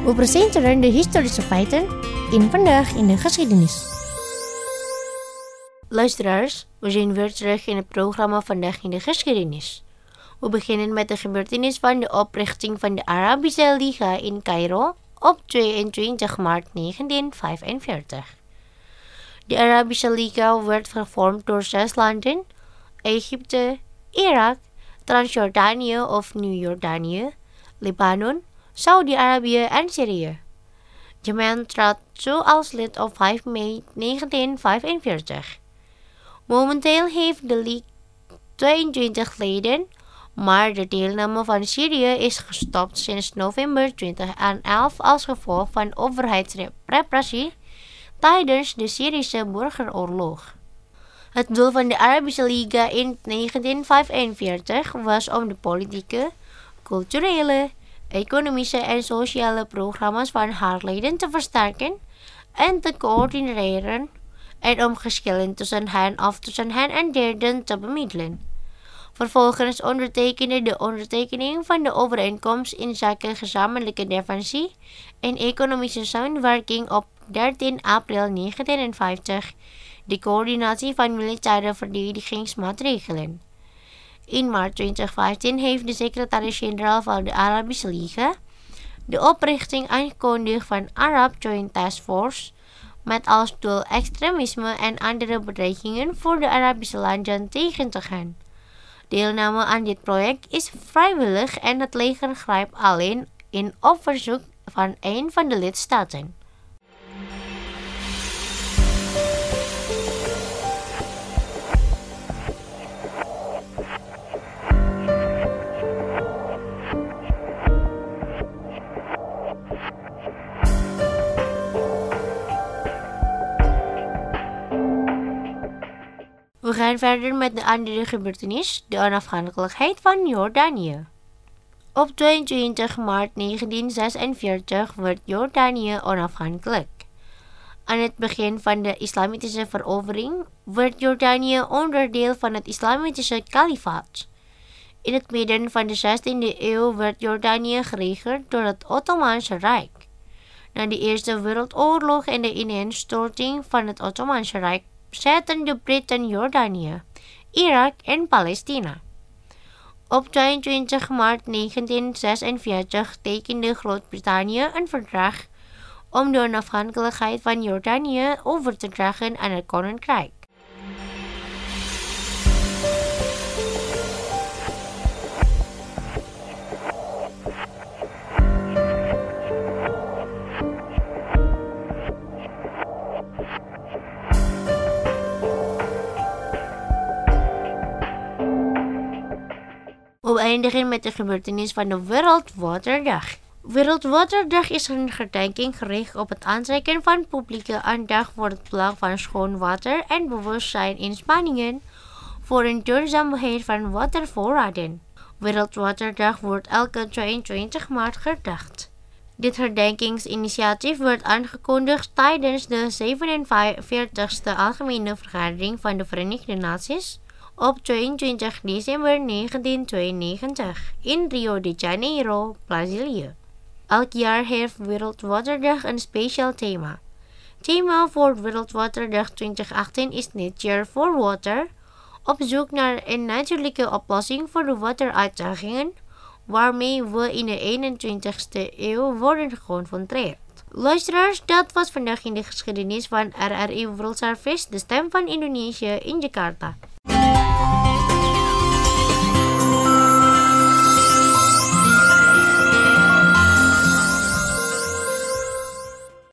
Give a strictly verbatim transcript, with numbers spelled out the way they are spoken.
We presenteren de historische feiten in Vandaag in de Geschiedenis. Luisteraars, we zijn weer terug in het programma Vandaag in de Geschiedenis. We beginnen met de gebeurtenis van de oprichting van de Arabische Liga in Cairo op tweeëntwintig maart negentien vijfenveertig. De Arabische Liga werd gevormd door zes landen: Egypte, Irak, Transjordanië of Nieuw-Jordanië, Libanon, Saudi-Arabië en Syrië. Jemen trad zo als lid op vijf mei negentien vijfenveertig. Momenteel heeft de Liga tweeëntwintig leden, maar de deelname van Syrië is gestopt sinds november tweeduizend elf als gevolg van overheidsrepressie tijdens de Syrische burgeroorlog. Het doel van de Arabische Liga in negentien vijfenveertig was om de politieke, culturele, economische en sociale programma's van haar leden te versterken en te coördineren en om geschillen tussen hen of tussen hen en derden te bemiddelen. Vervolgens ondertekende de ondertekening van de overeenkomst inzake gezamenlijke defensie en economische samenwerking op dertien april negentien vijftig de coördinatie van militaire verdedigingsmaatregelen. In maart twintig vijftien heeft de secretaris-generaal van de Arabische Liga de oprichting aangekondigd van Arab Joint Task Force met als doel extremisme en andere bedreigingen voor de Arabische landen tegen te gaan. Deelname aan dit project is vrijwillig en het leger grijpt alleen in op verzoek van een van de lidstaten. We gaan verder met de andere gebeurtenis, de onafhankelijkheid van Jordanië. Op tweeëntwintig maart negentien zesenveertig werd Jordanië onafhankelijk. Aan het begin van de islamitische verovering werd Jordanië onderdeel van het islamitische kalifaat. In het midden van de zestiende eeuw werd Jordanië geregerd door het Ottomaanse Rijk. Na de Eerste Wereldoorlog en de ineenstorting van het Ottomaanse Rijk zetten de Britten Jordanië, Irak en Palestina. Op tweeëntwintig maart negentien zesenveertig tekende Groot-Brittannië een verdrag om de onafhankelijkheid van Jordanië over te dragen aan het Koninkrijk. We eindigen met de gebeurtenis van de Wereldwaterdag. Wereldwaterdag is een herdenking gericht op het aantrekken van publieke aandacht voor het belang van schoon water en bewustzijn inspanningen voor een duurzaamheid van watervoorraden. Wereldwaterdag wordt elke tweeëntwintig maart gedacht. Dit herdenkingsinitiatief werd aangekondigd tijdens de zevenenveertigste Algemene Vergadering van de Verenigde Naties op tweeëntwintig december negentien tweeënnegentig in Rio de Janeiro, Brazilië. Elk jaar heeft Wereldwaterdag een speciaal thema. Thema voor Wereldwaterdag twintig achttien is Nature for Water, op zoek naar een natuurlijke oplossing voor de wateruitdagingen waarmee we in de eenentwintigste eeuw worden geconfronteerd. Luisteraars, dat was vandaag in de geschiedenis van R R I World Service, de stem van Indonesië in Jakarta.